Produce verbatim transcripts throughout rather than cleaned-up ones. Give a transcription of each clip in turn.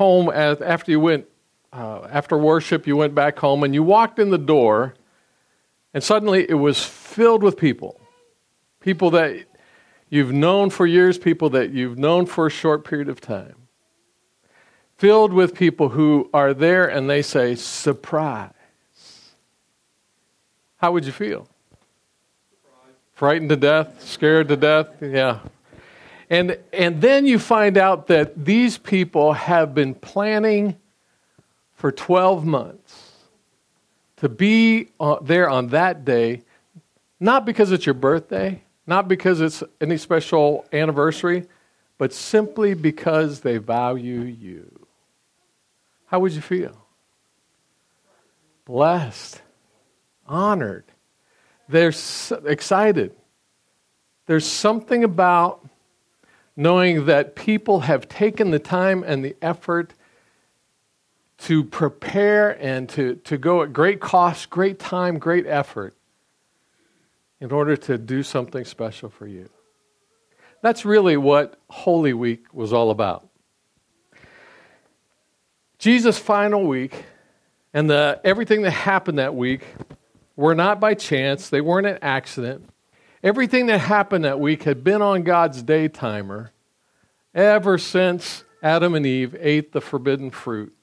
home at, after you went, uh, after worship, you went back home, and you walked in the door, and suddenly it was filled with people. People that you've known for years, people that you've known for a short period of time. Filled with people who are there and they say, surprise. How would you feel? Surprise. Frightened to death? Scared to death? Yeah. And, and then you find out that these people have been planning for twelve months to be uh, there on that day, not because it's your birthday, not because it's any special anniversary, but simply because they value you. How would you feel? Blessed, honored. They're so excited. There's something about knowing that people have taken the time and the effort to prepare and to, to go at great cost, great time, great effort in order to do something special for you. That's really what Holy Week was all about. Jesus' final week and the everything that happened that week were not by chance. They weren't an accident. Everything that happened that week had been on God's day timer ever since Adam and Eve ate the forbidden fruit.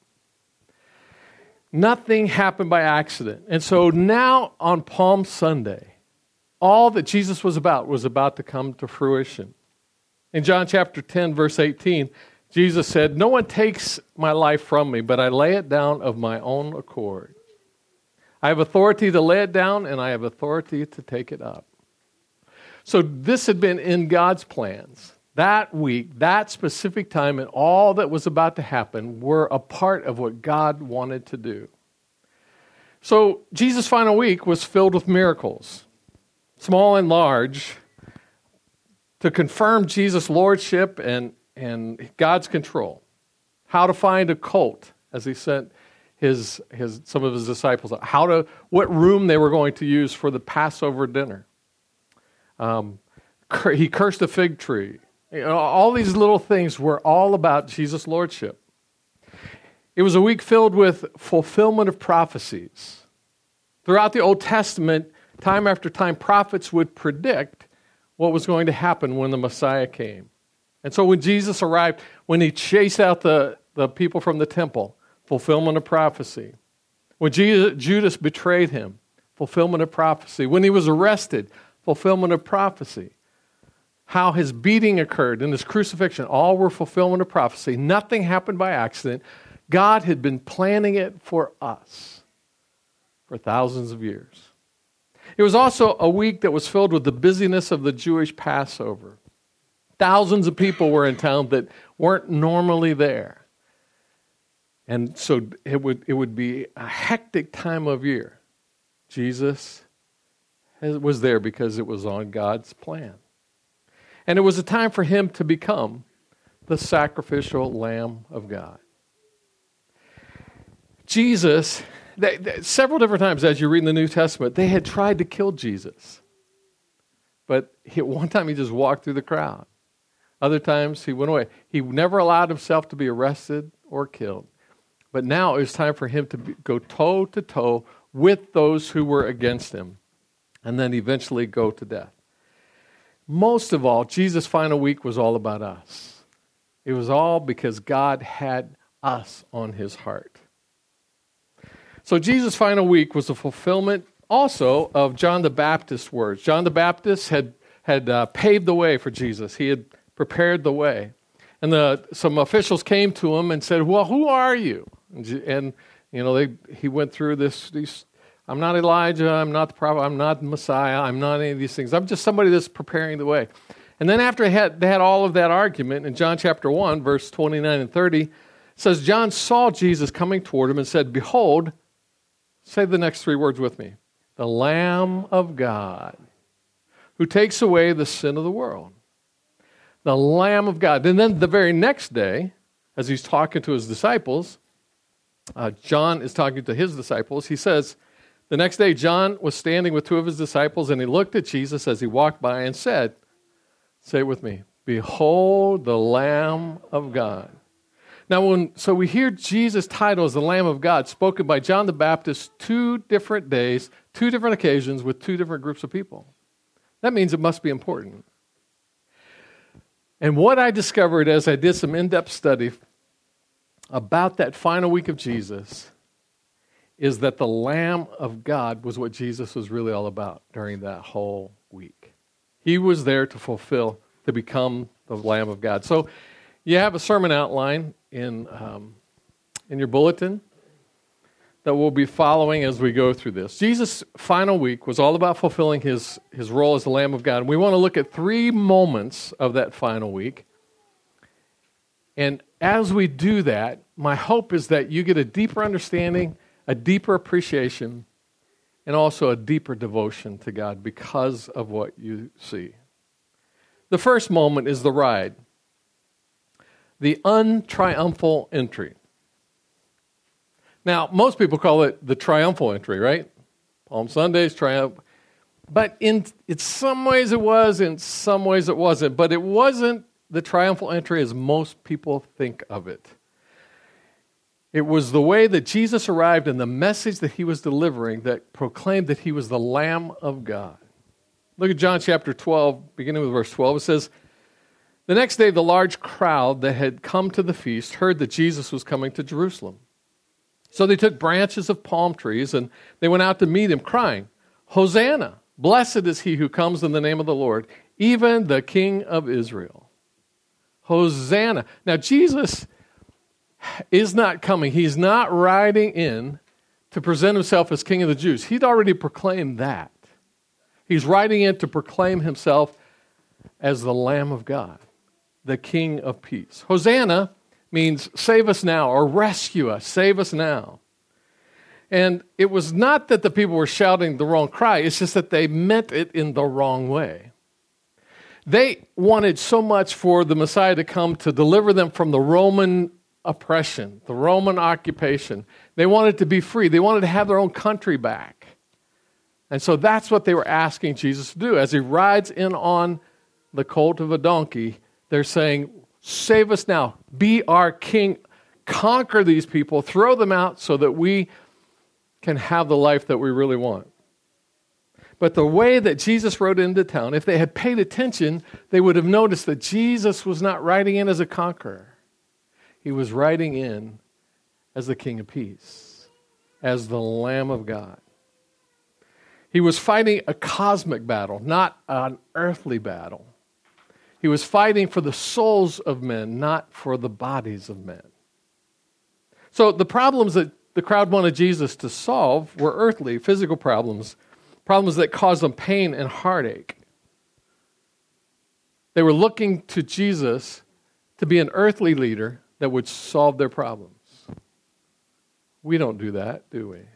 Nothing happened by accident. And so now on Palm Sunday, all that Jesus was about was about to come to fruition. In John chapter ten, verse eighteen, Jesus said, "No one takes my life from me, but I lay it down of my own accord. I have authority to lay it down, and I have authority to take it up." So this had been in God's plans. That week, that specific time, and all that was about to happen were a part of what God wanted to do. So Jesus' final week was filled with miracles, small and large, to confirm Jesus' lordship and, and God's control. How to find a colt, as he sent his, his some of his disciples out. How to, what room they were going to use for the Passover dinner. Um, he cursed a fig tree. You know, all these little things were all about Jesus' lordship. It was a week filled with fulfillment of prophecies. Throughout the Old Testament, time after time, prophets would predict what was going to happen when the Messiah came. And so when Jesus arrived, when he chased out the, the people from the temple, fulfillment of prophecy. When Jesus, Judas betrayed him, fulfillment of prophecy. When he was arrested, fulfillment of prophecy. How his beating occurred and his crucifixion, all were fulfillment of prophecy. Nothing happened by accident. God had been planning it for us for thousands of years. It was also a week that was filled with the busyness of the Jewish Passover. Thousands of people were in town that weren't normally there. And so it would, it would be a hectic time of year. Jesus was there because it was on God's plan. And it was a time for him to become the sacrificial Lamb of God. Jesus, they, they, several different times as you read in the New Testament, they had tried to kill Jesus. But he, one time he just walked through the crowd. Other times he went away. He never allowed himself to be arrested or killed. But now it was time for him to be, go toe to toe with those who were against him. And then eventually go to death. Most of all, Jesus' final week was all about us. It was all because God had us on his heart. So Jesus' final week was a fulfillment also of John the Baptist's words. John the Baptist had, had uh, paved the way for Jesus. He had prepared the way. And the, some officials came to him and said, "Well, who are you?" And, and you know, they, he went through this, these I'm not Elijah, I'm not the prophet, I'm not the Messiah, I'm not any of these things. I'm just somebody that's preparing the way. And then after they had, they had all of that argument, in John chapter one, verse twenty-nine and thirty, it says, John saw Jesus coming toward him and said, "Behold," say the next three words with me, "the Lamb of God, who takes away the sin of the world." The Lamb of God. And then the very next day, as he's talking to his disciples, uh, John is talking to his disciples, he says, the next day, John was standing with two of his disciples, and he looked at Jesus as he walked by and said, say it with me, "Behold the Lamb of God." Now, when so we hear Jesus' title as the Lamb of God spoken by John the Baptist two different days, two different occasions with two different groups of people. That means it must be important. And what I discovered as I did some in-depth study about that final week of Jesus is that the Lamb of God was what Jesus was really all about during that whole week. He was there to fulfill, to become the Lamb of God. So you have a sermon outline in um, in your bulletin that we'll be following as we go through this. Jesus' final week was all about fulfilling his, his role as the Lamb of God. And we want to look at three moments of that final week. And as we do that, my hope is that you get a deeper understanding, a deeper appreciation, and also a deeper devotion to God because of what you see. The first moment is the ride. The untriumphal entry. Now, most people call it the triumphal entry, right? Palm Sunday's triumph. But in, in some ways it was, in some ways it wasn't. But it wasn't the triumphal entry as most people think of it. It was the way that Jesus arrived and the message that he was delivering that proclaimed that he was the Lamb of God. Look at John chapter twelve, beginning with verse twelve. It says, "The next day the large crowd that had come to the feast heard that Jesus was coming to Jerusalem. So they took branches of palm trees and they went out to meet him, crying, 'Hosanna! Blessed is he who comes in the name of the Lord, even the King of Israel.'" Hosanna. Now Jesus is not coming. He's not riding in to present himself as King of the Jews. He'd already proclaimed that. He's riding in to proclaim himself as the Lamb of God, the King of peace. Hosanna means save us now or rescue us, save us now. And it was not that the people were shouting the wrong cry, it's just that they meant it in the wrong way. They wanted so much for the Messiah to come to deliver them from the Roman oppression, the Roman occupation. They wanted to be free. They wanted to have their own country back. And so that's what they were asking Jesus to do. As he rides in on the colt of a donkey, they're saying, save us now, be our king, conquer these people, throw them out so that we can have the life that we really want. But the way that Jesus rode into town, if they had paid attention, they would have noticed that Jesus was not riding in as a conqueror. He was riding in as the King of Peace, as the Lamb of God. He was fighting a cosmic battle, not an earthly battle. He was fighting for the souls of men, not for the bodies of men. So the problems that the crowd wanted Jesus to solve were earthly, physical problems, problems that caused them pain and heartache. They were looking to Jesus to be an earthly leader that would solve their problems. We don't do that, do we?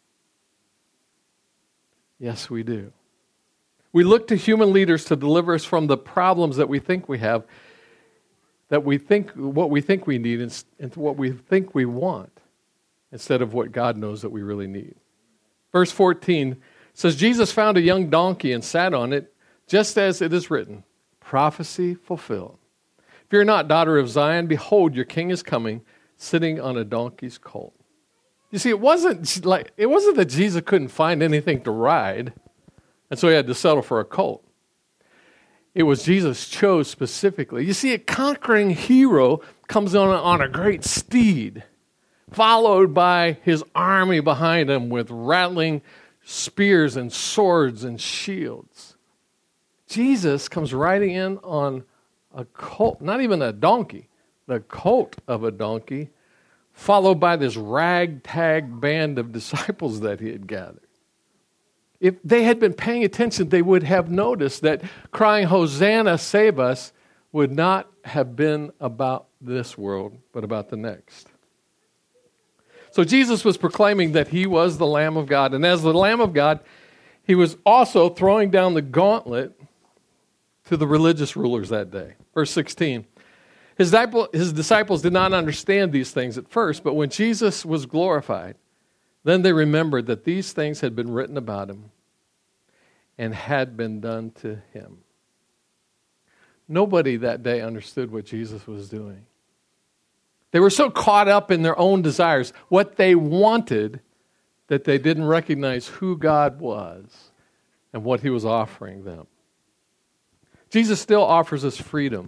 Yes, we do. We look to human leaders to deliver us from the problems that we think we have, that we think, what we think we need, and what we think we want, instead of what God knows that we really need. Verse fourteen says, Jesus found a young donkey and sat on it, just as it is written, prophecy fulfilled. Fear not, daughter of Zion, behold, your king is coming, sitting on a donkey's colt. You see, it wasn't like it wasn't that Jesus couldn't find anything to ride, and so he had to settle for a colt. It was Jesus chose specifically. You see, a conquering hero comes on, on a great steed, followed by his army behind him with rattling spears and swords and shields. Jesus comes riding in on a colt, not even a donkey, the colt of a donkey, followed by this ragtag band of disciples that he had gathered. If they had been paying attention, they would have noticed that crying, Hosanna, save us, would not have been about this world, but about the next. So Jesus was proclaiming that he was the Lamb of God. And as the Lamb of God, he was also throwing down the gauntlet to the religious rulers that day. Verse sixteen. His disciples did not understand these things at first, but when Jesus was glorified, then they remembered that these things had been written about him and had been done to him. Nobody that day understood what Jesus was doing. They were so caught up in their own desires, what they wanted, that they didn't recognize who God was and what he was offering them. Jesus still offers us freedom,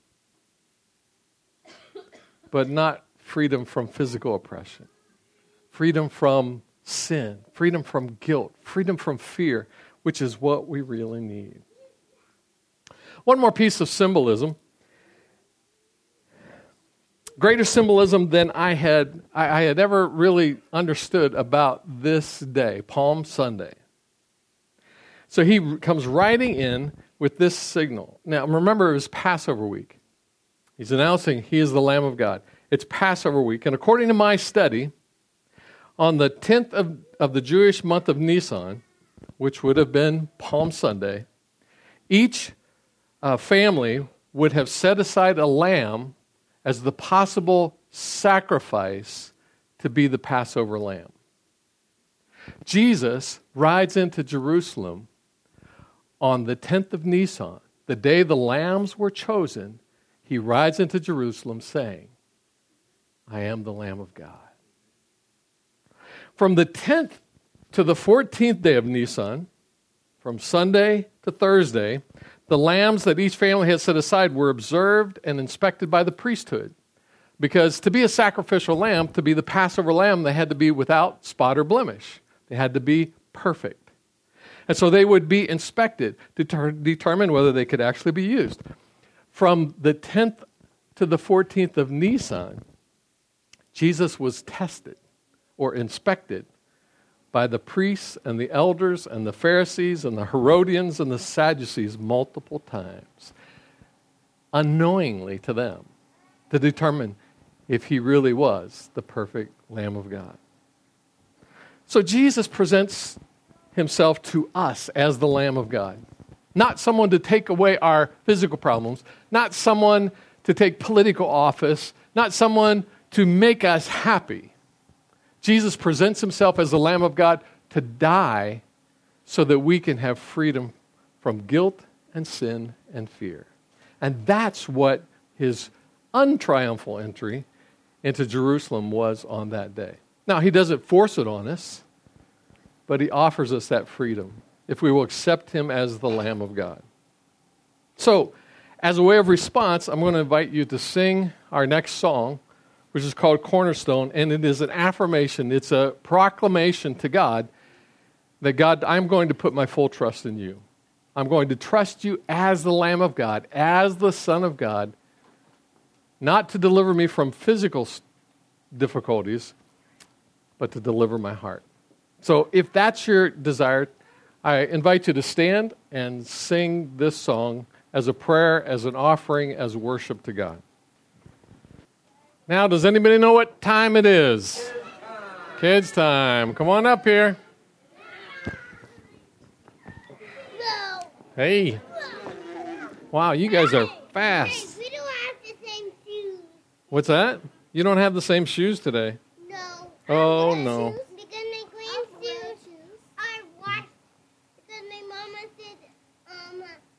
but not freedom from physical oppression, freedom from sin, freedom from guilt, freedom from fear, which is what we really need. One more piece of symbolism. Greater symbolism than I had I, I had ever really understood about this day, Palm Sunday. So he comes riding in with this signal. Now remember, it was Passover week. He's announcing he is the Lamb of God. It's Passover week, and according to my study, on the tenth of, of the Jewish month of Nisan, which would have been Palm Sunday, each uh, family would have set aside a lamb as the possible sacrifice to be the Passover lamb. Jesus rides into Jerusalem on the tenth of Nisan, the day the lambs were chosen. He rides into Jerusalem saying, I am the Lamb of God. From the tenth to the fourteenth day of Nisan, from Sunday to Thursday, the lambs that each family had set aside were observed and inspected by the priesthood. Because to be a sacrificial lamb, to be the Passover lamb, they had to be without spot or blemish. They had to be perfect. And so they would be inspected to ter- determine whether they could actually be used. From the tenth to the fourteenth of Nisan, Jesus was tested or inspected by the priests and the elders and the Pharisees and the Herodians and the Sadducees multiple times, unknowingly to them, to determine if he really was the perfect Lamb of God. So Jesus presents himself to us as the Lamb of God. Not someone to take away our physical problems, not someone to take political office, not someone to make us happy. Jesus presents himself as the Lamb of God to die so that we can have freedom from guilt and sin and fear. And that's what his untriumphal entry into Jerusalem was on that day. Now, he doesn't force it on us, but he offers us that freedom if we will accept him as the Lamb of God. So, as a way of response, I'm going to invite you to sing our next song, which is called Cornerstone, and it is an affirmation. It's a proclamation to God that, God, I'm going to put my full trust in you. I'm going to trust you as the Lamb of God, as the Son of God, not to deliver me from physical difficulties, but to deliver my heart. So if that's your desire, I invite you to stand and sing this song as a prayer, as an offering, as worship to God. Now, does anybody know what time it is? Kids time. Kids time. Come on up here. No. Hey. Wow, you guys are fast. Hey, we don't have the same shoes. What's that? You don't have the same shoes today. No. Oh, no. Shoes because my clean shoes are washed because my mama said, um,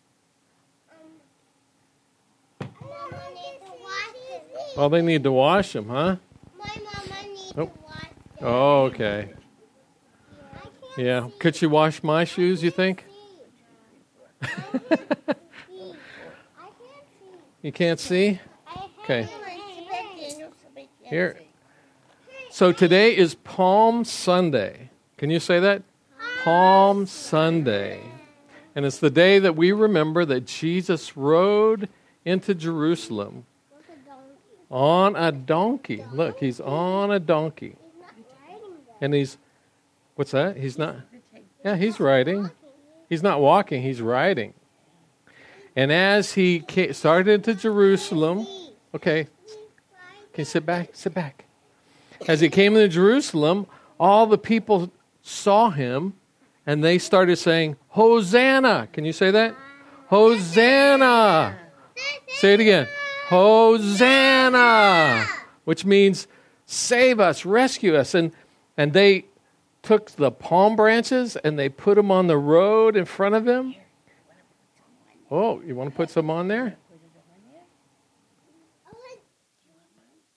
um, mama needs to wash them. Oh, they need to wash them, huh? My mama needs Oh. to wash them. Oh, okay. I can't Yeah. see. Could she wash my shoes, you think? I can't see. You can't see? Okay. Okay. Here. So today is Palm Sunday. Can you say that? Palm Sunday. And it's the day that we remember that Jesus rode into Jerusalem on a donkey. Look, he's on a donkey. And he's, what's that? He's not, yeah, he's riding. He's not walking, he's riding. And as he came, started into Jerusalem, okay, can you sit back? Sit back. As he came into Jerusalem, all the people saw him, and they started saying, Hosanna. Can you say that? Hosanna. Say it again. Hosanna. Which means, save us, rescue us. And, and they took the palm branches, and they put them on the road in front of him. Oh, you want to put some on there?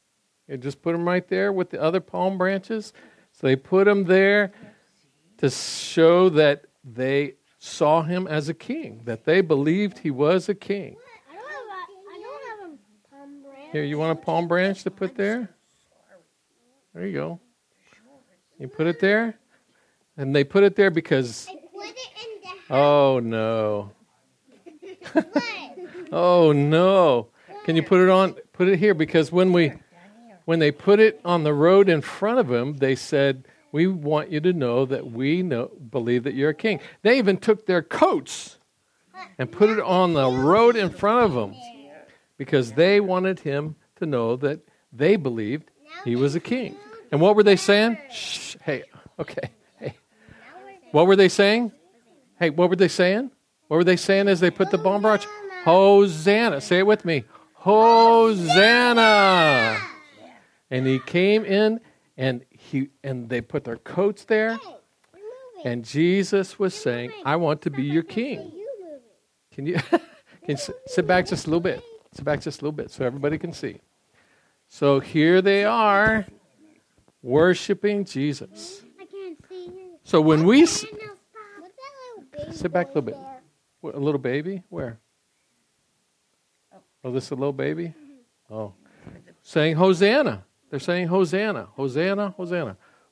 And just put them right there with the other palm branches. So they put him there to show that they saw him as a king, that they believed he was a king. I don't have a, I don't have a palm branch. Here, you want a palm branch to put there? There you go. You put it there. And they put it there because, I put it in the house. oh no. What? Oh no. Can you put it on, put it here? Because when we, when they put it on the road in front of him, they said, we want you to know that we know, believe that you're a king. They even took their coats and put it on the road in front of him because they wanted him to know that they believed he was a king. And what were they saying? Shh, hey, okay, hey. What were they saying? Hey, what were they saying? What were they saying as they put the palm branch? Hosanna. Say it with me. Hosanna. And he came in and he and they put their coats there. And Jesus was saying, I want to be your king. Can you, can you sit back just a little bit? Sit back just a little bit so everybody can see. So here they are worshiping Jesus. I can't see you. So when we... S- What's that little baby Sit back a little boy bit. there? What, a little baby? Where? Oh, this is a little baby? Oh. Saying Hosanna. They're saying Hosanna. Hosanna, Hosanna.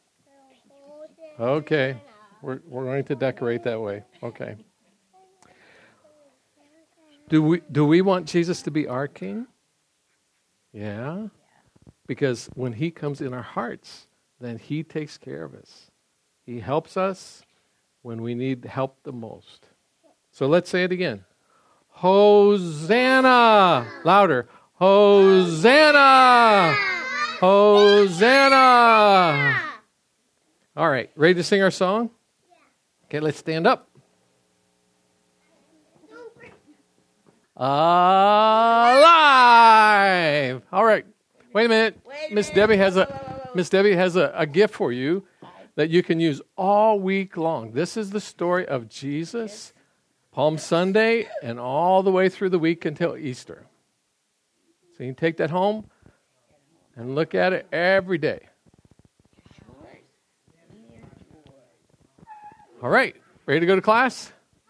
Okay. We're, we're going to decorate that way. Okay. Do we, do we want Jesus to be our king? Yeah. Because when he comes in our hearts, then he takes care of us. He helps us when we need help the most. So let's say it again. Hosanna! Louder. Hosanna! Hosanna! All right, ready to sing our song? Okay, let's stand up. Alive! All right. Wait a minute. Miss Debbie has a Miss Debbie has a, a gift for you that you can use all week long. This is the story of Jesus, Palm Sunday, and all the way through the week until Easter. So you can take that home and look at it every day. All right, ready to go to class?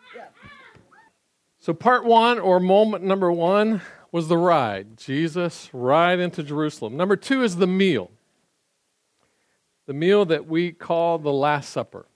So part one, or moment number one, was the ride. Jesus' ride into Jerusalem. Number two is the meal. The meal that we call the Last Supper.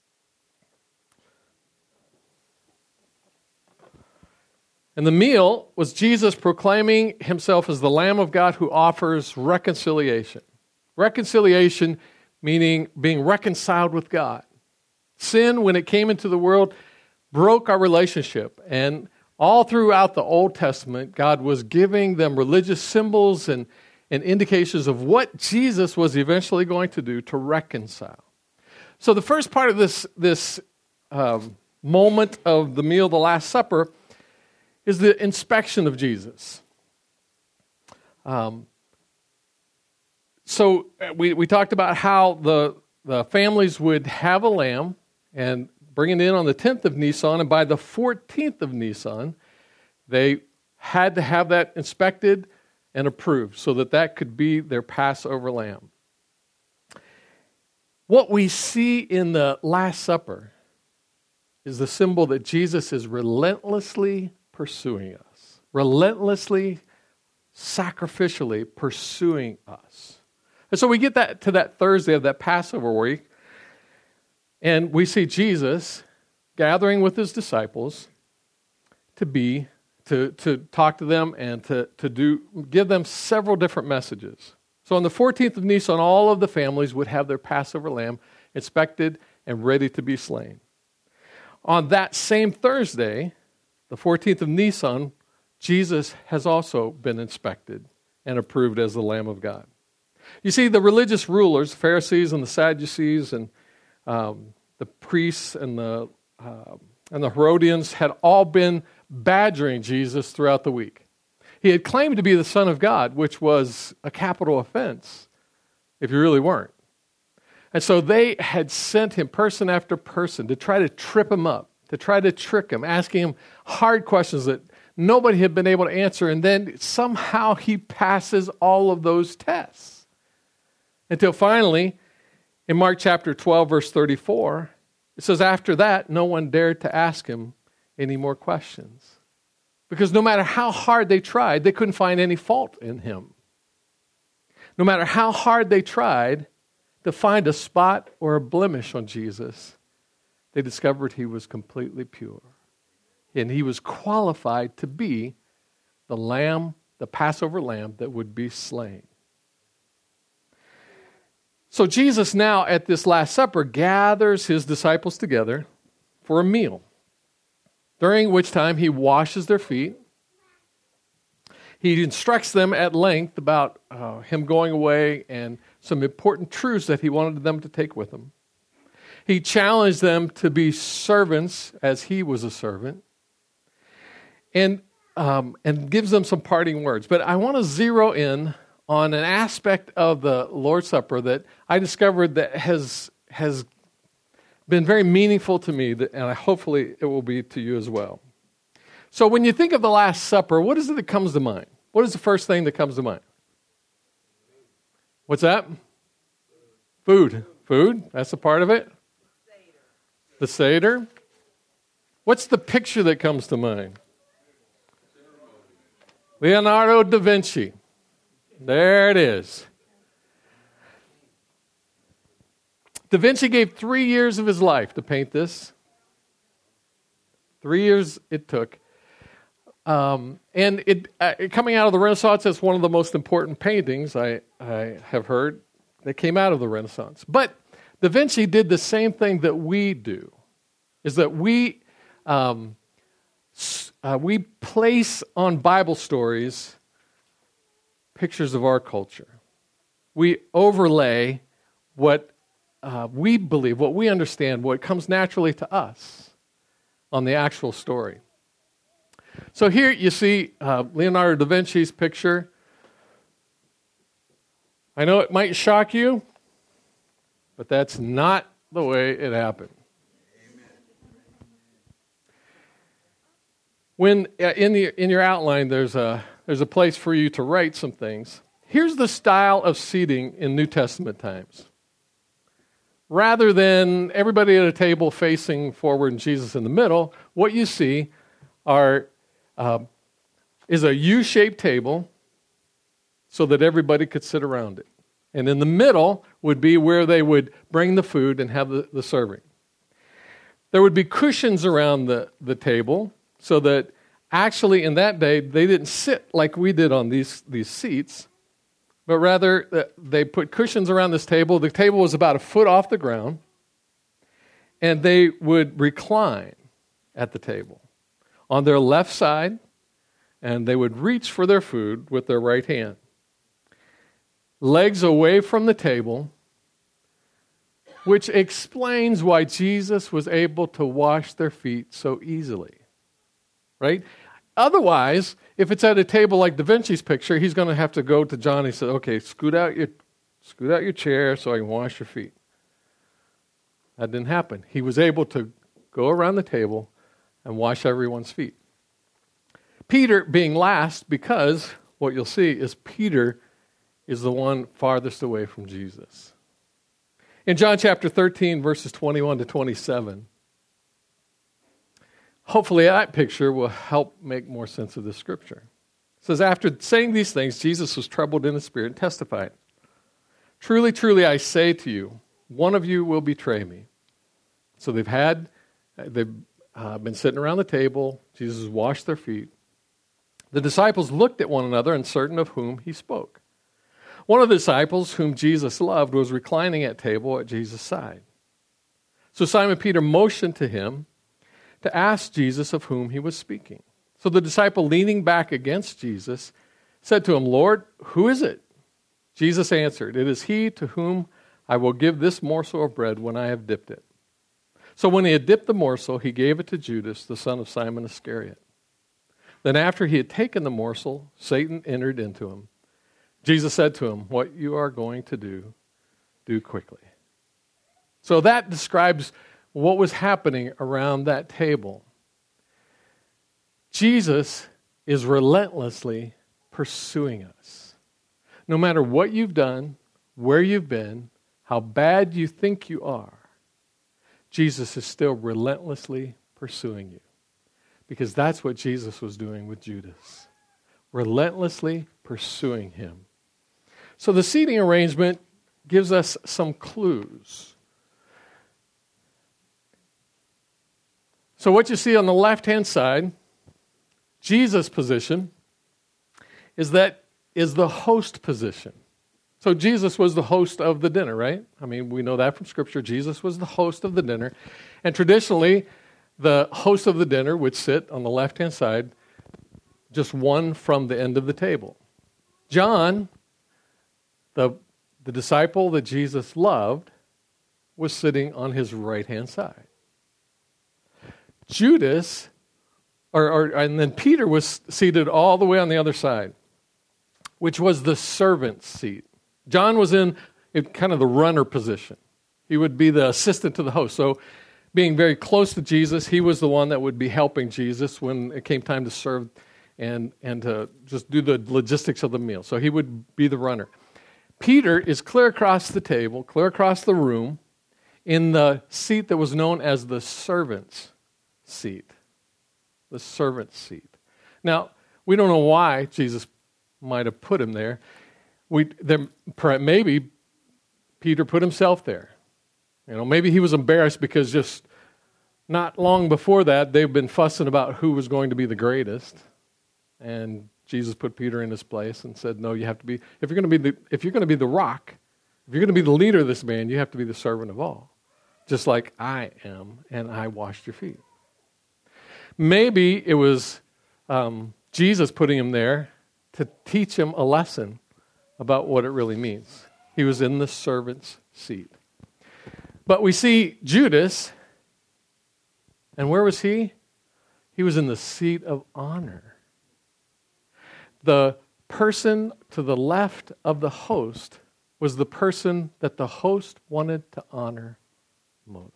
And the meal was Jesus proclaiming himself as the Lamb of God who offers reconciliation. Reconciliation meaning being reconciled with God. Sin, when it came into the world, broke our relationship. And all throughout the Old Testament, God was giving them religious symbols and, and indications of what Jesus was eventually going to do to reconcile. So the first part of this, this um, moment of the meal, the Last Supper, is the inspection of Jesus. Um, so we, we talked about how the, the families would have a lamb and bring it in on the tenth of Nisan, and by the fourteenth of Nisan, they had to have that inspected and approved so that that could be their Passover lamb. What we see in the Last Supper is the symbol that Jesus is relentlessly pursuing us, relentlessly, sacrificially pursuing us. And so we get that to that Thursday of that Passover week, and we see Jesus gathering with his disciples to be, to, to talk to them and to, to do, give them several different messages. So on the fourteenth of Nisan, all of the families would have their Passover lamb inspected and ready to be slain. On that same Thursday, the fourteenth of Nisan, Jesus has also been inspected and approved as the Lamb of God. You see, the religious rulers, the Pharisees and the Sadducees and um, the priests and the uh, and the Herodians had all been badgering Jesus throughout the week. He had claimed to be the Son of God, which was a capital offense if you really weren't. And so they had sent him person after person to try to trip him up, to try to trick him, asking him hard questions that nobody had been able to answer, and then somehow he passes all of those tests. Until finally, in Mark chapter twelve, verse thirty-four, it says, after that, no one dared to ask him any more questions. Because no matter how hard they tried, they couldn't find any fault in him. No matter how hard they tried to find a spot or a blemish on Jesus, they discovered he was completely pure. And he was qualified to be the lamb, the Passover lamb that would be slain. So Jesus now at this Last Supper gathers his disciples together for a meal, during which time he washes their feet. He instructs them at length about uh, him going away and some important truths that he wanted them to take with him. He challenged them to be servants as he was a servant, and um, and gives them some parting words. But I want to zero in on an aspect of the Lord's Supper that I discovered that has has been very meaningful to me, that, and I, hopefully it will be to you as well. So when you think of the Last Supper, what is it that comes to mind? What is the first thing that comes to mind? What's that? Food. Food, that's a part of it. The Seder. What's the picture that comes to mind? Leonardo da Vinci. There it is. Da Vinci gave three years of his life to paint this. Three years it took. Um, and it, uh, it coming out of the Renaissance, it's one of the most important paintings I, I have heard that came out of the Renaissance. But Da Vinci did the same thing that we do, is that we um, uh, we place on Bible stories pictures of our culture. We overlay what uh, we believe, what we understand, what comes naturally to us on the actual story. So here you see uh, Leonardo da Vinci's picture. I know it might shock you, but that's not the way it happened. When uh, in the in your outline, there's a there's a place for you to write some things. Here's the style of seating in New Testament times. Rather than everybody at a table facing forward and Jesus in the middle, what you see are uh, is a U-shaped table so that everybody could sit around it. And in the middle would be where they would bring the food and have the, the serving. There would be cushions around the, the table so that actually in that day they didn't sit like we did on these, these seats, but rather uh, they put cushions around this table. The table was about a foot off the ground, and they would recline at the table on their left side, and they would reach for their food with their right hand. Legs away from the table, which explains why Jesus was able to wash their feet so easily, right? Otherwise, if it's at a table like Da Vinci's picture, he's going to have to go to John and say, okay, scoot out your scoot out your chair so I can wash your feet. That didn't happen. He was able to go around the table and wash everyone's feet. Peter being last, because what you'll see is Peter is the one farthest away from Jesus. In John chapter thirteen, verses twenty-one to twenty-seven, hopefully that picture will help make more sense of the scripture. It says, after saying these things, Jesus was troubled in the spirit and testified, truly, truly, I say to you, one of you will betray me. So they've had, they've uh, been sitting around the table. Jesus washed their feet. The disciples looked at one another, uncertain of whom he spoke. One of the disciples, whom Jesus loved, was reclining at table at Jesus' side. So Simon Peter motioned to him to ask Jesus of whom he was speaking. So the disciple, leaning back against Jesus, said to him, Lord, who is it? Jesus answered, it is he to whom I will give this morsel of bread when I have dipped it. So when he had dipped the morsel, he gave it to Judas, the son of Simon Iscariot. Then after he had taken the morsel, Satan entered into him. Jesus said to him, what you are going to do, do quickly. So that describes what was happening around that table. Jesus is relentlessly pursuing us. No matter what you've done, where you've been, how bad you think you are, Jesus is still relentlessly pursuing you. Because that's what Jesus was doing with Judas. Relentlessly pursuing him. So the seating arrangement gives us some clues. So what you see on the left-hand side, Jesus' position, is that is the host position. So Jesus was the host of the dinner, right? I mean, we know that from Scripture. Jesus was the host of the dinner. And traditionally, the host of the dinner would sit on the left-hand side, just one from the end of the table. John, the, the disciple that Jesus loved, was sitting on his right-hand side. Judas, or, or and then Peter was seated all the way on the other side, which was the servant's seat. John was in kind of the runner position. He would be the assistant to the host. So being very close to Jesus, he was the one that would be helping Jesus when it came time to serve and, and to just do the logistics of the meal. So he would be the runner. Peter is clear across the table, clear across the room, in the seat that was known as the servant's seat. The servant's seat. Now, we don't know why Jesus might have put him there. We there, maybe Peter put himself there. You know, maybe he was embarrassed because just not long before that, they've been fussing about who was going to be the greatest, and Jesus put Peter in his place and said, "No, you have to be. If you're going to be the if you're going to be the rock, if you're going to be the leader of this band, you have to be the servant of all, just like I am, and I washed your feet." Maybe it was um, Jesus putting him there to teach him a lesson about what it really means. He was in the servant's seat. But we see Judas, and where was he? He was in the seat of honor. The person to the left of the host was the person that the host wanted to honor most.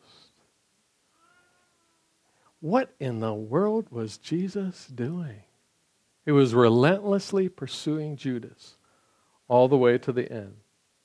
What in the world was Jesus doing? He was relentlessly pursuing Judas all the way to the end.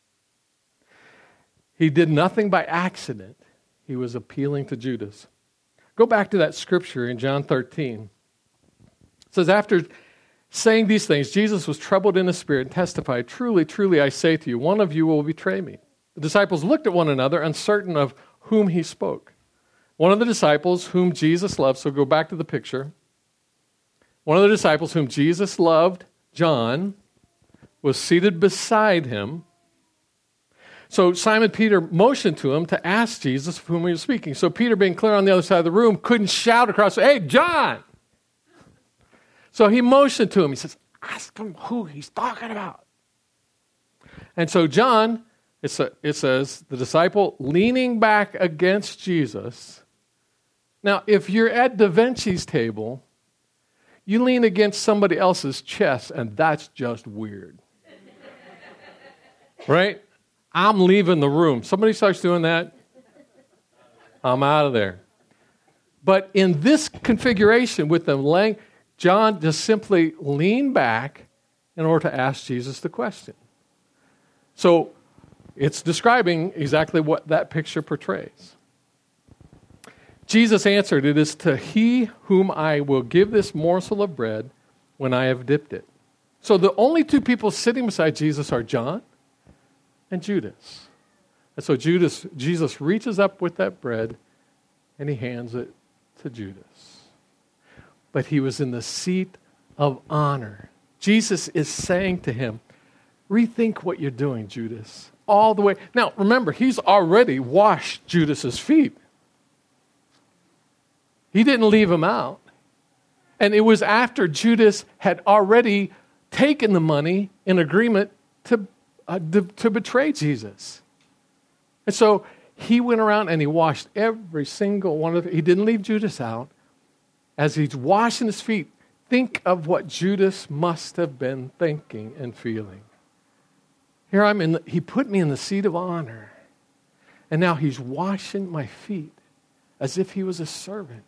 He did nothing by accident. He was appealing to Judas. Go back to that scripture in John thirteen. It says, after saying these things, Jesus was troubled in the spirit and testified, "Truly, truly, I say to you, one of you will betray me." The disciples looked at one another, uncertain of whom he spoke. One of the disciples whom Jesus loved, so go back to the picture. One of the disciples whom Jesus loved, John, was seated beside him. So Simon Peter motioned to him to ask Jesus of whom he was speaking. So Peter, being clear on the other side of the room, couldn't shout across, "Hey, John!" So he motioned to him. He says, "Ask him who he's talking about." And so John, it's a, it says, the disciple leaning back against Jesus. Now, if you're at Da Vinci's table, you lean against somebody else's chest, and that's just weird. Right? I'm leaving the room. Somebody starts doing that, I'm out of there. But in this configuration with them laying, John just simply leaned back in order to ask Jesus the question. So it's describing exactly what that picture portrays. Jesus answered, "It is to he whom I will give this morsel of bread when I have dipped it." So the only two people sitting beside Jesus are John and Judas. And so Judas, Jesus reaches up with that bread and he hands it to Judas. But he was in the seat of honor. Jesus is saying to him, rethink what you're doing, Judas, all the way. Now, remember, he's already washed Judas's feet. He didn't leave him out. And it was after Judas had already taken the money in agreement to, uh, to, to betray Jesus. And so he went around and he washed every single one of them. He didn't leave Judas out. As he's washing his feet, think of what Judas must have been thinking and feeling. Here I'm in the, he put me in the seat of honor. And now he's washing my feet as if he was a servant.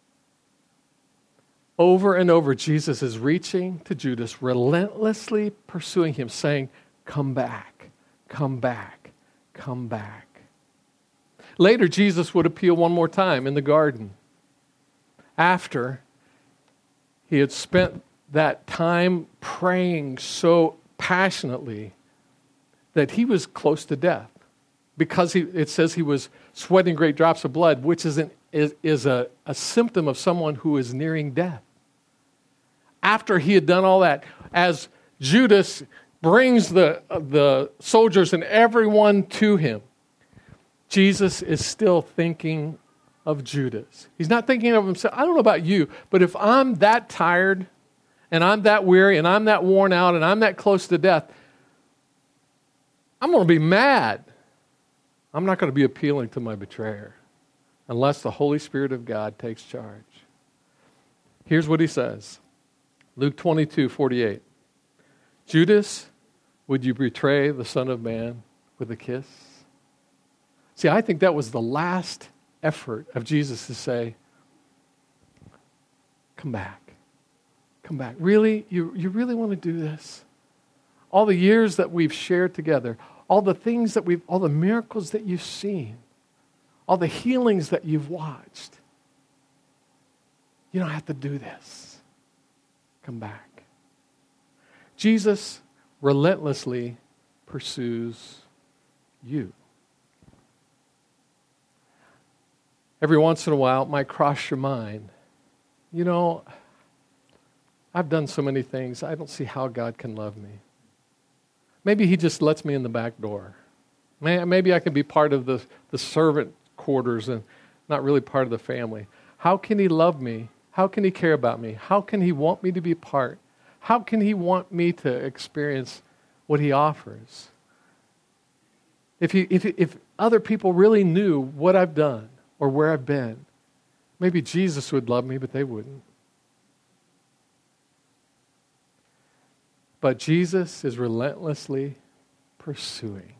Over and over, Jesus is reaching to Judas, relentlessly pursuing him, saying, "Come back, come back, come back. Later, Jesus would appeal one more time in the garden after he had spent that time praying so passionately that he was close to death. Because he, it says he was sweating great drops of blood, which is, an, is, is a, a symptom of someone who is nearing death. After he had done all that, as Judas brings the, the soldiers and everyone to him, Jesus is still thinking of Judas. He's not thinking of himself. I don't know about you, but if I'm that tired and I'm that weary and I'm that worn out and I'm that close to death, I'm going to be mad. I'm not going to be appealing to my betrayer unless the Holy Spirit of God takes charge. Here's what he says. Luke twenty-two forty-eight. Judas, would you betray the Son of Man with a kiss? See, I think that was the last effort of Jesus to say, come back. Come back. Really? You, you really want to do this? All the years that we've shared together, all the things that we've, all the miracles that you've seen, all the healings that you've watched. You don't have to do this. Come back. Jesus relentlessly pursues you. Every once in a while, it might cross your mind, you know, I've done so many things, I don't see how God can love me. Maybe he just lets me in the back door. Maybe I can be part of the, the servant quarters and not really part of the family. How can he love me? How can he care about me? How can he want me to be part? How can he want me to experience what he offers? If he, if, if other people really knew what I've done or where I've been, maybe Jesus would love me, but they wouldn't. But Jesus is relentlessly pursuing.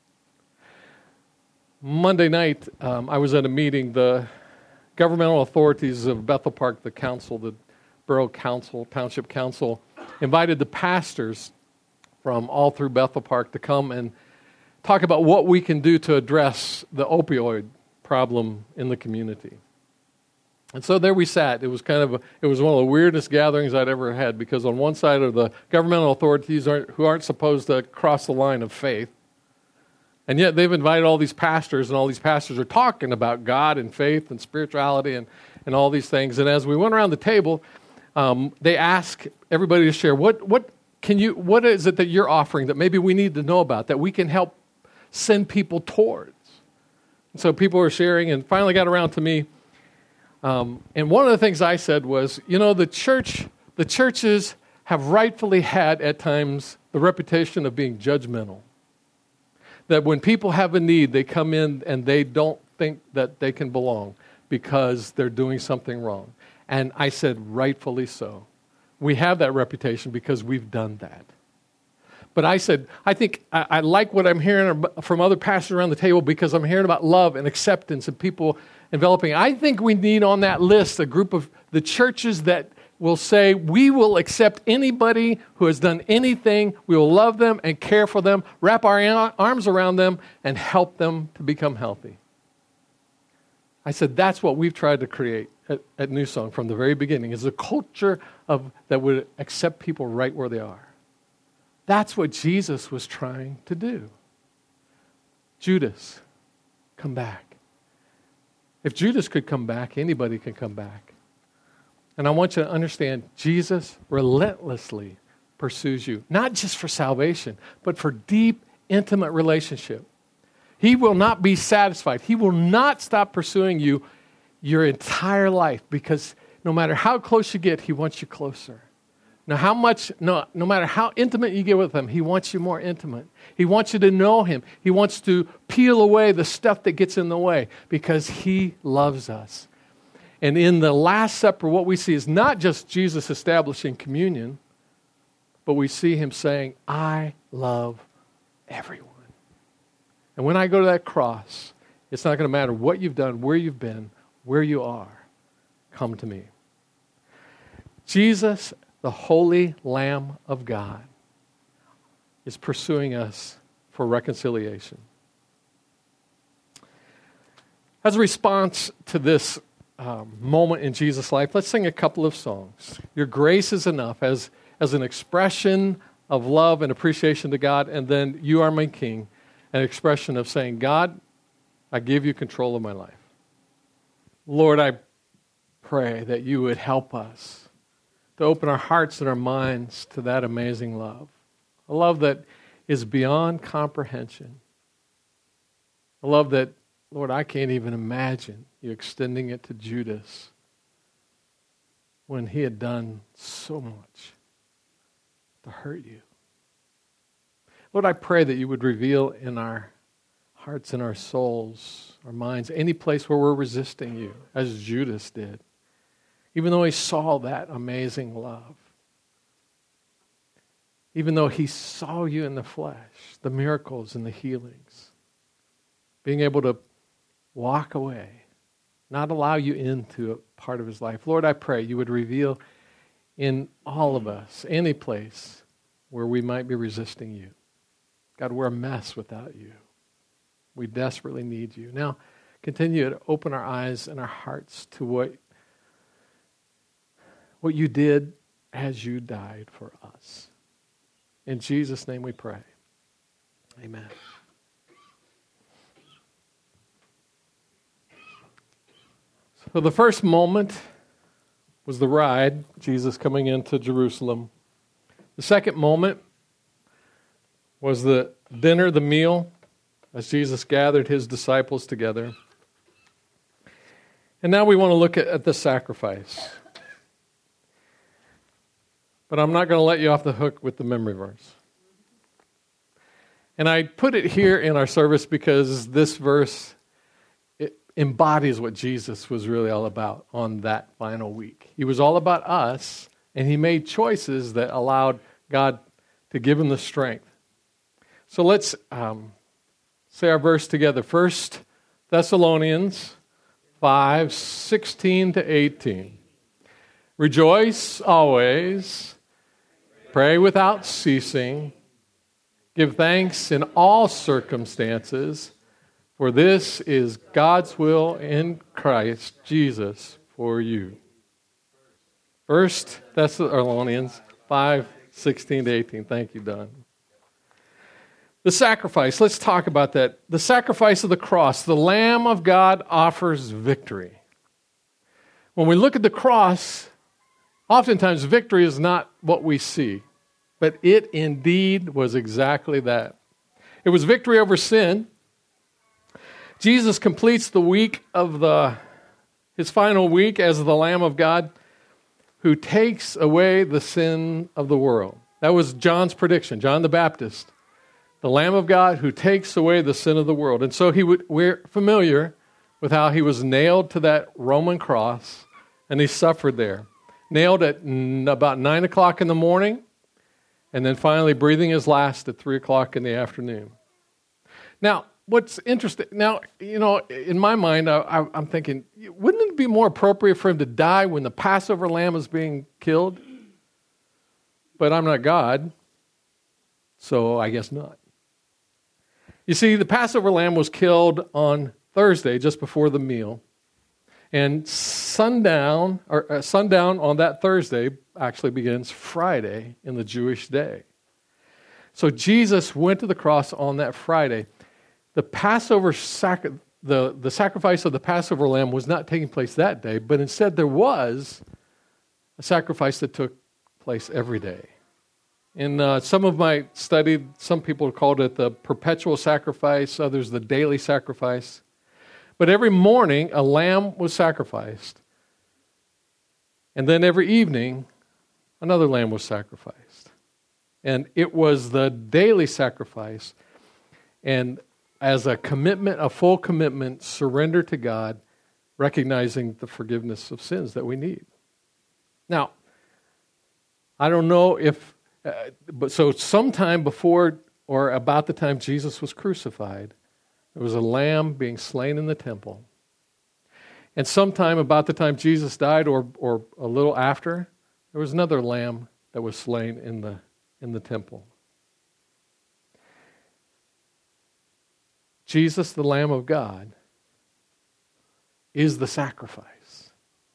Monday night, um, I was at a meeting. The governmental authorities of Bethel Park, the council, the borough council, township council, invited the pastors from all through Bethel Park to come and talk about what we can do to address the opioid problem in the community. And so there we sat. It was kind of a, it was one of the weirdest gatherings I'd ever had, because on one side are the governmental authorities aren't, who aren't supposed to cross the line of faith, and yet they've invited all these pastors, and all these pastors are talking about God and faith and spirituality and, and all these things. And as we went around the table, um, they asked everybody to share, what what can you what is it that you're offering that maybe we need to know about, that we can help send people towards? And so people were sharing, and finally got around to me. Um, and one of the things I said was, you know, the church, the churches have rightfully had at times the reputation of being judgmental. That when people have a need, they come in and they don't think that they can belong because they're doing something wrong. And I said, rightfully so. We have that reputation because we've done that. But I said, I think I, I like what I'm hearing from other pastors around the table, because I'm hearing about love and acceptance and people enveloping. I think we need on that list a group of the churches that will say, we will accept anybody who has done anything. We will love them and care for them, wrap our arms around them, and help them to become healthy. I said, that's what we've tried to create at, at New Song from the very beginning, is a culture of that would accept people right where they are. That's what Jesus was trying to do. Judas, come back. If Judas could come back, anybody can come back. And I want you to understand, Jesus relentlessly pursues you, not just for salvation, but for deep, intimate relationship. He will not be satisfied. He will not stop pursuing you your entire life, because no matter how close you get, he wants you closer. No, how much, no, no matter how intimate you get with him, he wants you more intimate. He wants you to know him. He wants to peel away the stuff that gets in the way, because he loves us. And in the Last Supper, what we see is not just Jesus establishing communion, but we see him saying, I love everyone. And when I go to that cross, it's not going to matter what you've done, where you've been, where you are. Come to me. Jesus, the Holy Lamb of God, is pursuing us for for reconciliation. As a response to this um, moment in Jesus' life, let's sing a couple of songs. Your Grace is Enough as, as an expression of love and appreciation to God, and then You Are My King, an expression of saying, God, I give You control of my life. Lord, I pray that You would help us to open our hearts and our minds to that amazing love, a love that is beyond comprehension, a love that, Lord, I can't even imagine You extending it to Judas when he had done so much to hurt You. Lord, I pray that You would reveal in our hearts and our souls, our minds, any place where we're resisting You, as Judas did, even though he saw that amazing love. Even though he saw You in the flesh, the miracles and the healings, being able to walk away, not allow You into a part of his life. Lord, I pray You would reveal in all of us any place where we might be resisting You. God, we're a mess without You. We desperately need You. Now, continue to open our eyes and our hearts to what, what You did as You died for us. In Jesus' name we pray. Amen. So the first moment was the ride, Jesus coming into Jerusalem. The second moment was the dinner, the meal, as Jesus gathered His disciples together. And now we want to look at, at the sacrifice. But I'm not going to let you off the hook with the memory verse. And I put it here in our service because this verse it embodies what Jesus was really all about on that final week. He was all about us, and He made choices that allowed God to give Him the strength. So let's um, say our verse together. First Thessalonians five, sixteen to eighteen. Rejoice always. Pray without ceasing. Give thanks in all circumstances, for this is God's will in Christ Jesus for you. First Thessalonians five, sixteen to eighteen. Thank you, Don. The sacrifice, let's talk about that. The sacrifice of the cross, the Lamb of God offers victory. When we look at the cross, oftentimes victory is not what we see, but it indeed was exactly that. It was victory over sin. Jesus completes the week of the, his final week as the Lamb of God who takes away the sin of the world. That was John's prediction, John the Baptist. The Lamb of God who takes away the sin of the world. And so he would, we're familiar with how he was nailed to that Roman cross and he suffered there. Nailed at n- about nine o'clock in the morning and then finally breathing his last at three o'clock in the afternoon. Now, what's interesting, now, you know, in my mind, I, I, I'm thinking, wouldn't it be more appropriate for him to die when the Passover lamb is being killed? But I'm not God, so I guess not. You see, the Passover lamb was killed on Thursday, just before the meal. And sundown, or uh, sundown on that Thursday actually begins Friday in the Jewish day. So Jesus went to the cross on that Friday. The Passover sac- the, the sacrifice of the Passover lamb was not taking place that day, but instead there was a sacrifice that took place every day. In uh, some of my study, some people called it the perpetual sacrifice, others the daily sacrifice. But every morning, a lamb was sacrificed. And then every evening, another lamb was sacrificed. And it was the daily sacrifice. And as a commitment, a full commitment, surrender to God, recognizing the forgiveness of sins that we need. Now, I don't know if... Uh, but so sometime before or about the time Jesus was crucified, there was a lamb being slain in the temple. And sometime about the time Jesus died or or a little after, there was another lamb that was slain in the in the temple. Jesus, the Lamb of God, is the sacrifice.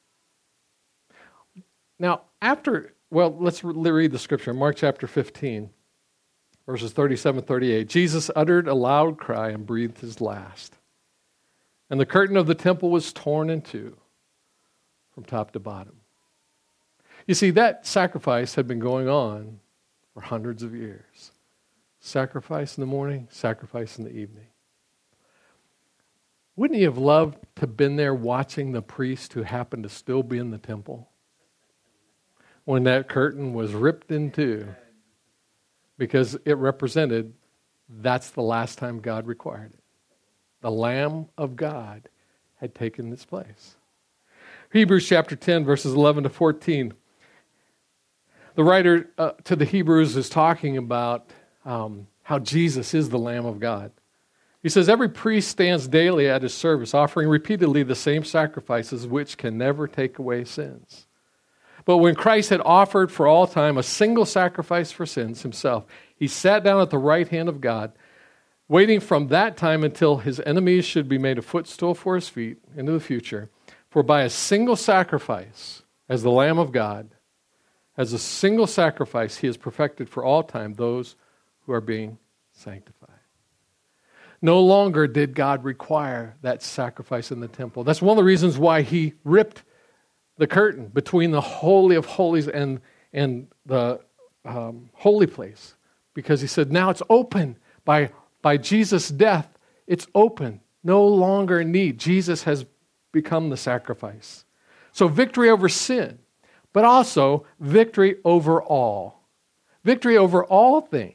Now, after, well, let's read the scripture. Mark chapter fifteen, verses thirty-seven, thirty-eight. Jesus uttered a loud cry and breathed his last. And the curtain of the temple was torn in two from top to bottom. You see, that sacrifice had been going on for hundreds of years. Sacrifice in the morning, sacrifice in the evening. Wouldn't you have loved to have been there watching the priest who happened to still be in the temple when that curtain was ripped in two? Because it represented that's the last time God required it. The Lamb of God had taken its place. Hebrews chapter ten, verses eleven to fourteen. The writer uh, to the Hebrews is talking about um, how Jesus is the Lamb of God. He says, every priest stands daily at his service, offering repeatedly the same sacrifices which can never take away sins. But when Christ had offered for all time a single sacrifice for sins himself, he sat down at the right hand of God, waiting from that time until his enemies should be made a footstool for his feet into the future. For by a single sacrifice, as the Lamb of God, as a single sacrifice, he has perfected for all time those who are being sanctified. No longer did God require that sacrifice in the temple. That's one of the reasons why he ripped the curtain between the Holy of Holies and, and the um, holy place. Because he said, now it's open. By, by Jesus' death, it's open. No longer need. Jesus has become the sacrifice. So victory over sin, but also victory over all. Victory over all things.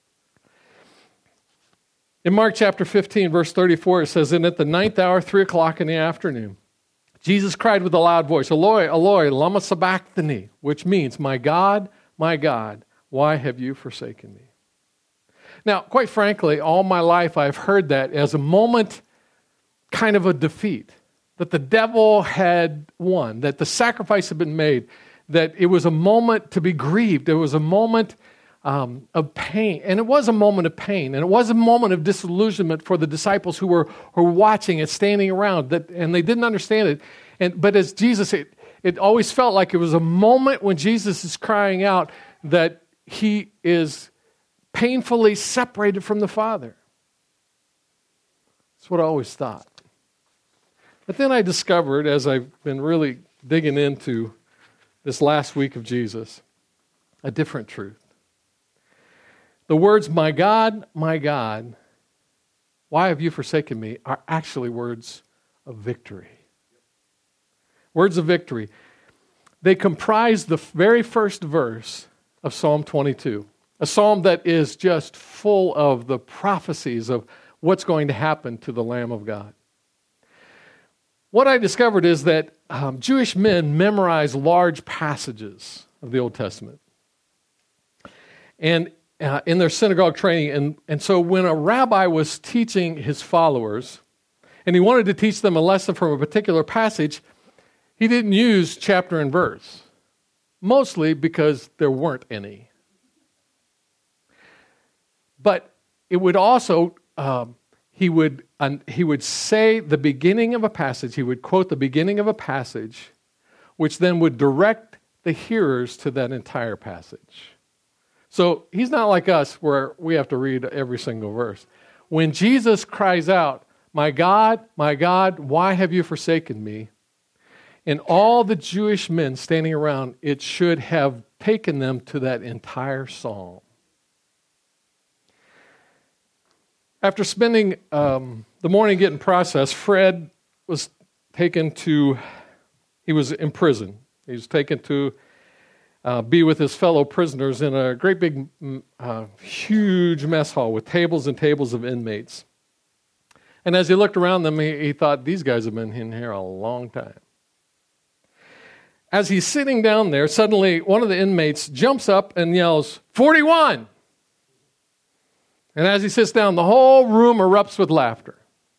In Mark chapter fifteen, verse thirty-four, it says, and at the ninth hour, three o'clock in the afternoon, Jesus cried with a loud voice, Eloi, Eloi, lama sabachthani, which means, my God, my God, why have you forsaken me? Now, quite frankly, all my life I've heard that as a moment kind of a defeat, that the devil had won, that the sacrifice had been made, that it was a moment to be grieved. It was a moment um, of pain. And it was a moment of pain. And it was a moment of disillusionment for the disciples who were, who were watching it, standing around, that, and they didn't understand it. And But as Jesus, it, it always felt like it was a moment when Jesus is crying out that he is painfully separated from the Father. That's what I always thought. But then I discovered, as I've been really digging into this last week of Jesus, a different truth. The words, my God, my God, why have you forsaken me, are actually words of victory. Words of victory. They comprise the very first verse of Psalm twenty-two, a psalm that is just full of the prophecies of what's going to happen to the Lamb of God. What I discovered is that um, Jewish men memorize large passages of the Old Testament and uh, in their synagogue training. And, and so when a rabbi was teaching his followers and he wanted to teach them a lesson from a particular passage, he didn't use chapter and verse, mostly because there weren't any. But it would also... Um, He would, uh, he would say the beginning of a passage, he would quote the beginning of a passage, which then would direct the hearers to that entire passage. So he's not like us where we have to read every single verse. When Jesus cries out, my God, my God, why have you forsaken me? And all the Jewish men standing around, it should have taken them to that entire psalm. After spending um, the morning getting processed, Fred was taken to, he was in prison. He was taken to uh, be with his fellow prisoners in a great big, uh, huge mess hall with tables and tables of inmates. And as he looked around them, he, he thought, these guys have been in here a long time. As he's sitting down there, suddenly one of the inmates jumps up and yells, forty-one! And as he sits down, the whole room erupts with laughter.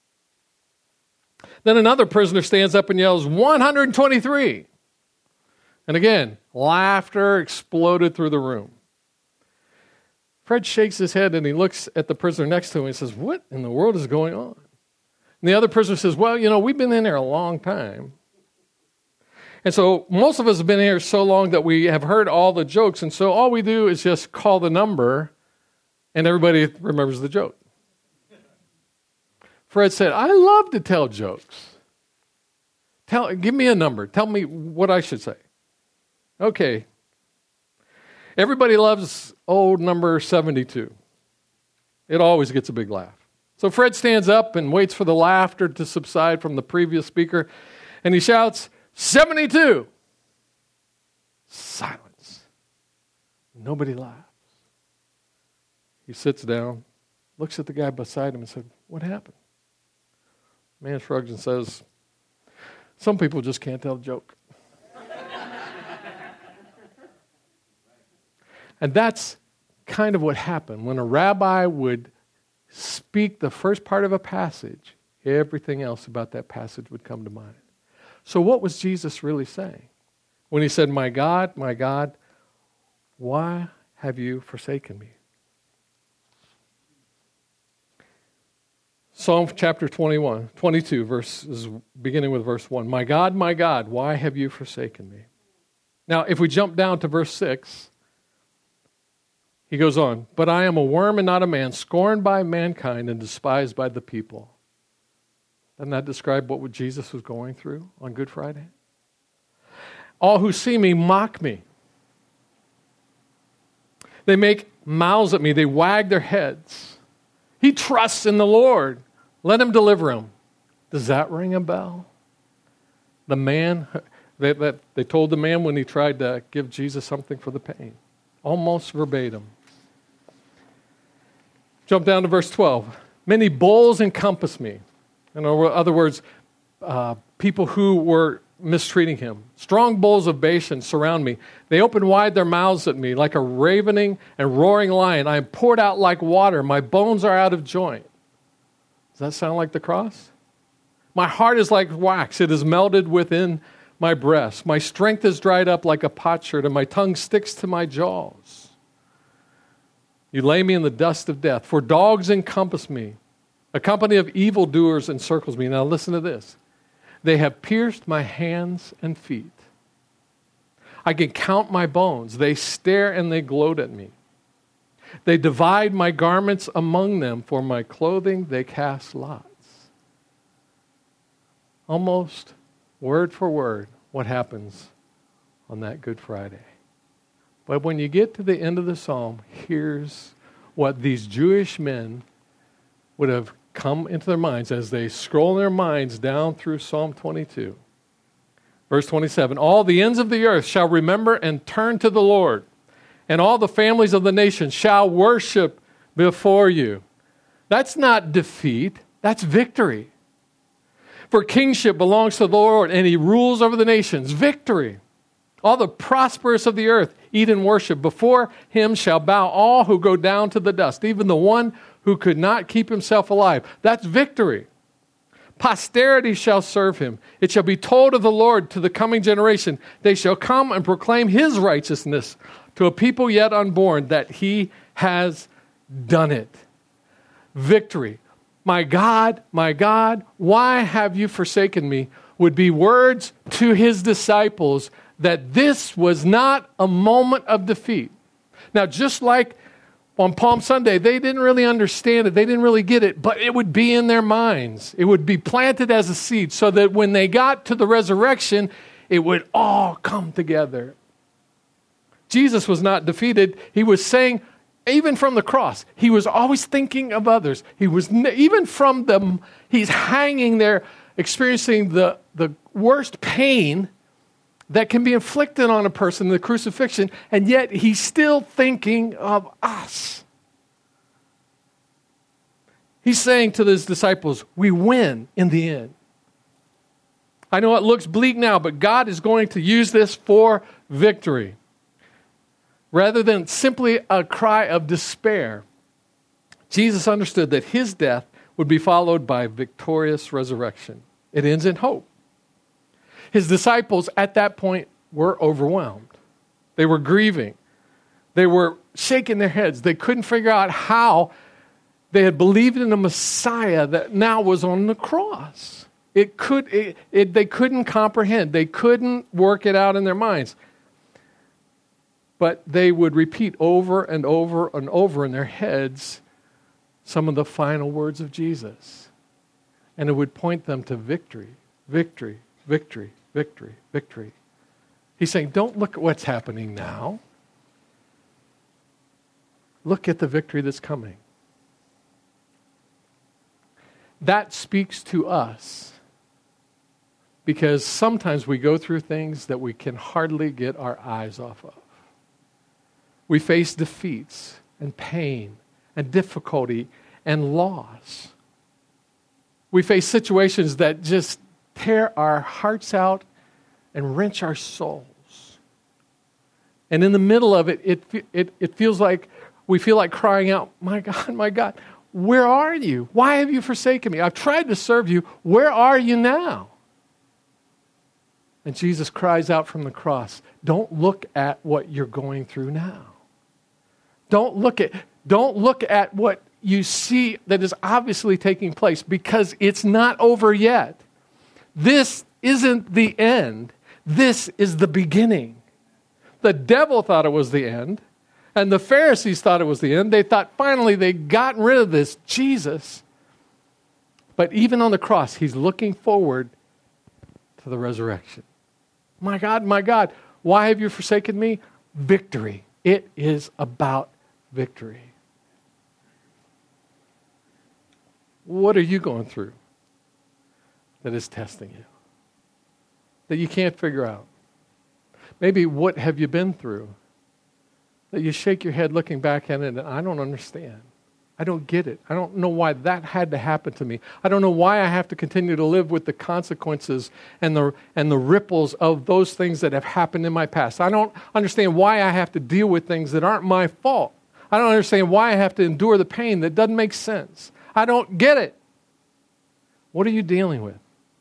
Then another prisoner stands up and yells, one hundred twenty-three. And again, laughter exploded through the room. Fred shakes his head and he looks at the prisoner next to him and says, what in the world is going on? And the other prisoner says, well, you know, we've been in there a long time. And so most of us have been here so long that we have heard all the jokes. And so all we do is just call the number and everybody remembers the joke. Fred said, I love to tell jokes. Tell, give me a number. Tell me what I should say. Okay. Everybody loves old number seventy-two. It always gets a big laugh. So Fred stands up and waits for the laughter to subside from the previous speaker, and he shouts, seventy-two. Silence. Nobody laughs. He sits down, looks at the guy beside him and said, what happened? The man shrugs and says, some people just can't tell a joke. And that's kind of what happened. When a rabbi would speak the first part of a passage, everything else about that passage would come to mind. So what was Jesus really saying? When he said, my God, my God, why have you forsaken me? Psalm chapter twenty-one, twenty-two, verses, beginning with verse one. My God, my God, why have you forsaken me? Now, if we jump down to verse six, he goes on, but I am a worm and not a man, scorned by mankind and despised by the people. Doesn't that describe what Jesus was going through on Good Friday? All who see me mock me. They make mouths at me. They wag their heads. He trusts in the Lord. Let him deliver him. Does that ring a bell? The man, they, that, they told the man when he tried to give Jesus something for the pain. Almost verbatim. Jump down to verse twelve. Many bulls encompass me. In other words, uh, people who were mistreating him. Strong bulls of Bashan surround me. They open wide their mouths at me like a ravening and roaring lion. I am poured out like water. My bones are out of joint. Does that sound like the cross? My heart is like wax. It is melted within my breast. My strength is dried up like a potsherd, and my tongue sticks to my jaws. You lay me in the dust of death, for dogs encompass me. A company of evildoers encircles me. Now listen to this. They have pierced my hands and feet. I can count my bones. They stare and they gloat at me. They divide my garments among them. For my clothing they cast lots. Almost word for word what happens on that Good Friday. But when you get to the end of the psalm, here's what these Jewish men would have come into their minds as they scroll their minds down through Psalm twenty-two. Verse twenty-seven, all the ends of the earth shall remember and turn to the Lord, and all the families of the nations shall worship before you. That's not defeat, that's victory. For kingship belongs to the Lord, and he rules over the nations. Victory. All the prosperous of the earth eat and worship. Before him shall bow all who go down to the dust, even the one who could not keep himself alive. That's victory. Posterity shall serve him. It shall be told of the Lord to the coming generation. They shall come and proclaim his righteousness to a people yet unborn, that he has done it. Victory. My God, my God, why have you forsaken me? Would be words to his disciples that this was not a moment of defeat. Now, just like on Palm Sunday, they didn't really understand it. They didn't really get it, but it would be in their minds. It would be planted as a seed so that when they got to the resurrection, it would all come together. Jesus was not defeated. He was saying, even from the cross, he was always thinking of others. He was, even from them, he's hanging there, experiencing the, the worst pain that can be inflicted on a person, the crucifixion, and yet he's still thinking of us. He's saying to his disciples, we win in the end. I know it looks bleak now, but God is going to use this for victory. Rather than simply a cry of despair, Jesus understood that his death would be followed by victorious resurrection. It ends in hope. His disciples at that point were overwhelmed. They were grieving. They were shaking their heads. They couldn't figure out how they had believed in a Messiah that now was on the cross. It could, it, it, they couldn't comprehend. They couldn't work it out in their minds. But they would repeat over and over and over in their heads some of the final words of Jesus. And it would point them to victory, victory, victory, victory, victory. He's saying, don't look at what's happening now. Look at the victory that's coming. That speaks to us because sometimes we go through things that we can hardly get our eyes off of. We face defeats and pain and difficulty and loss. We face situations that just tear our hearts out and wrench our souls. And in the middle of it, it, it, it feels like we feel like crying out, my God, my God, where are you? Why have you forsaken me? I've tried to serve you. Where are you now? And Jesus cries out from the cross, don't look at what you're going through now. Don't look at, don't look at what you see that is obviously taking place because it's not over yet. This isn't the end. This is the beginning. The devil thought it was the end. And the Pharisees thought it was the end. They thought finally they'd gotten rid of this Jesus. But even on the cross, he's looking forward to the resurrection. My God, my God, why have you forsaken me? Victory. It is about victory. What are you going through that is testing you? That you can't figure out? Maybe what have you been through? That you shake your head looking back at it and I don't understand. I don't get it. I don't know why that had to happen to me. I don't know why I have to continue to live with the consequences and the and the ripples of those things that have happened in my past. I don't understand why I have to deal with things that aren't my fault. I don't understand why I have to endure the pain that doesn't make sense. I don't get it. What are you dealing with?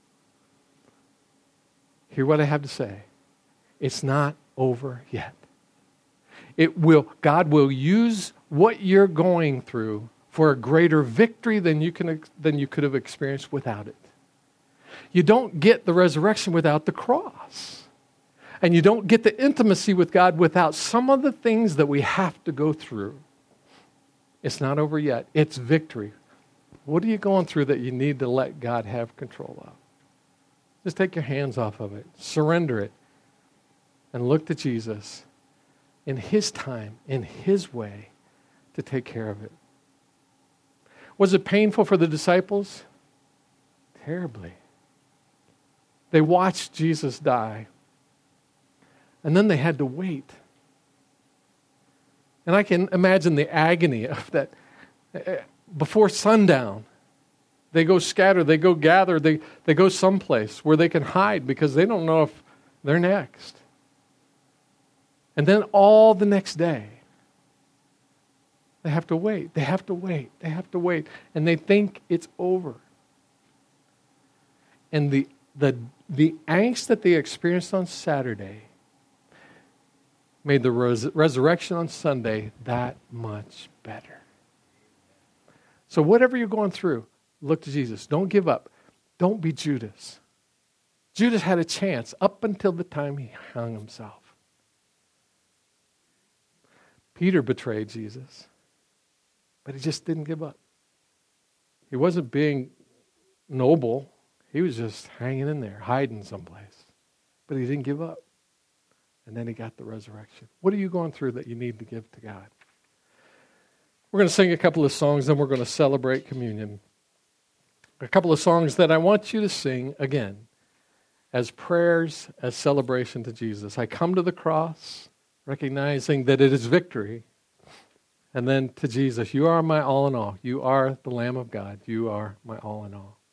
Hear what I have to say. It's not over yet. It will, God will use what you're going through for a greater victory than you can than you could have experienced without it. You don't get the resurrection without the cross. And you don't get the intimacy with God without some of the things that we have to go through. It's not over yet. It's victory. What are you going through that you need to let God have control of? Just take your hands off of it. Surrender it. And look to Jesus in His time, in His way, to take care of it. Was it painful for the disciples? Terribly. They watched Jesus die. And then they had to wait. And I can imagine the agony of that. Before sundown, they go scatter, they go gather, they, they go someplace where they can hide because they don't know if they're next. And then all the next day, they have to wait, they have to wait, they have to wait. And they think it's over. And the, the, the angst that they experienced on Saturday made the res- resurrection on Sunday that much better. So whatever you're going through, look to Jesus. Don't give up. Don't be Judas. Judas had a chance up until the time he hung himself. Peter betrayed Jesus, but he just didn't give up. He wasn't being noble. He was just hanging in there, hiding someplace. But he didn't give up. And then he got the resurrection. What are you going through that you need to give to God? We're going to sing a couple of songs, then we're going to celebrate communion. A couple of songs that I want you to sing again as prayers, as celebration to Jesus. I come to the cross, recognizing that it is victory. And then to Jesus, you are my all in all. You are the Lamb of God. You are my all in all.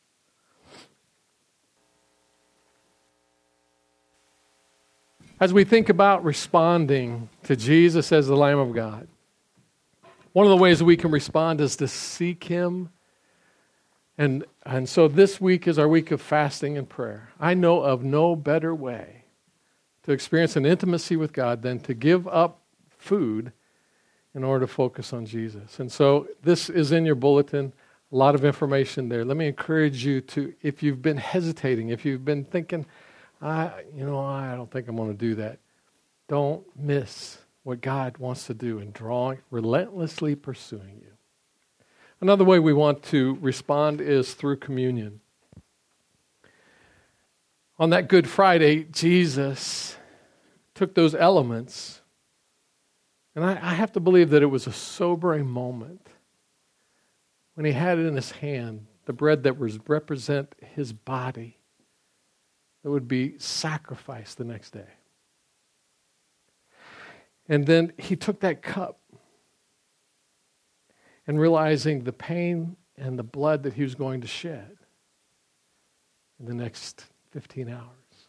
As we think about responding to Jesus as the Lamb of God, one of the ways we can respond is to seek Him. And, and so this week is our week of fasting and prayer. I know of no better way to experience an intimacy with God than to give up food in order to focus on Jesus. And so this is in your bulletin, a lot of information there. Let me encourage you to, if you've been hesitating, if you've been thinking, I, you know, I don't think I'm going to do that, don't miss what God wants to do in drawing, relentlessly pursuing you. Another way we want to respond is through communion. On that Good Friday, Jesus took those elements, and I, I have to believe that it was a sobering moment when he had it in his hand, the bread that was represent his body that would be sacrificed the next day. And then he took that cup, and realizing the pain and the blood that he was going to shed in the next fifteen hours.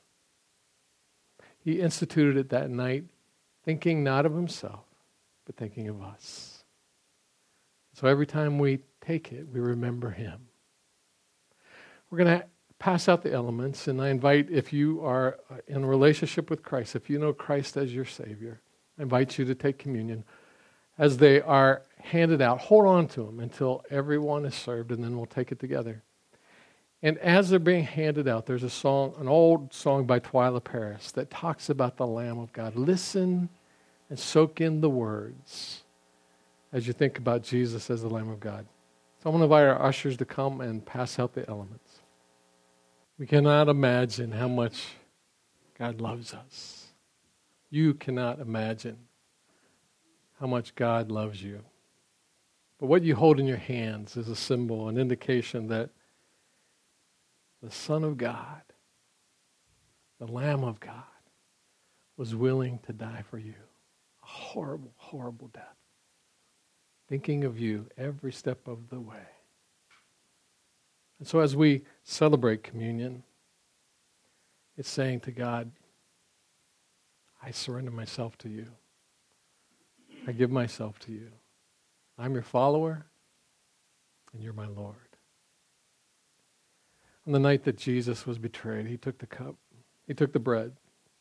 He instituted it that night, thinking not of himself, but thinking of us. So every time we take it, we remember him. We're going to pass out the elements, and I invite, if you are in a relationship with Christ, if you know Christ as your Savior, I invite you to take communion. As they are handed out, hold on to them until everyone is served, and then we'll take it together. And as they're being handed out, there's a song, an old song by Twyla Paris that talks about the Lamb of God. Listen and soak in the words as you think about Jesus as the Lamb of God. So I'm going to invite our ushers to come and pass out the elements. We cannot imagine how much God loves us. You cannot imagine how much God loves you. But what you hold in your hands is a symbol, an indication that the Son of God, the Lamb of God, was willing to die for you. A horrible, horrible death. Thinking of you every step of the way. And so as we celebrate communion, it's saying to God, I surrender myself to you. I give myself to you. I'm your follower, and you're my Lord. On the night that Jesus was betrayed, he took the cup, he took the bread,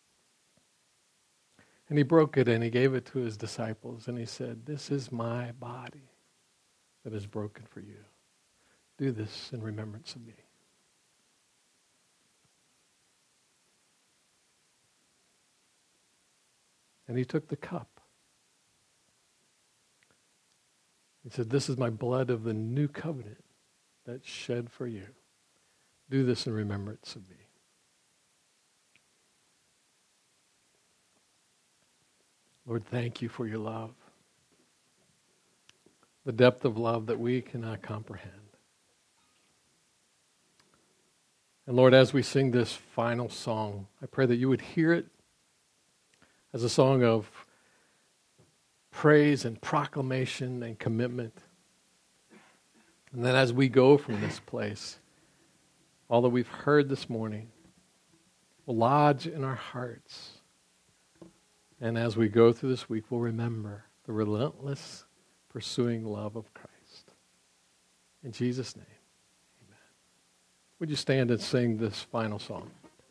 and he broke it and he gave it to his disciples, and he said, this is my body that is broken for you. Do this in remembrance of me. And he took the cup. He said, this is my blood of the new covenant that's shed for you. Do this in remembrance of me. Lord, thank you for your love. The depth of love that we cannot comprehend. And Lord, as we sing this final song, I pray that you would hear it as a song of praise and proclamation and commitment. And then as we go from this place, all that we've heard this morning will lodge in our hearts. And as we go through this week, we'll remember the relentless pursuing love of Christ. In Jesus' name, amen. Would you stand and sing this final song?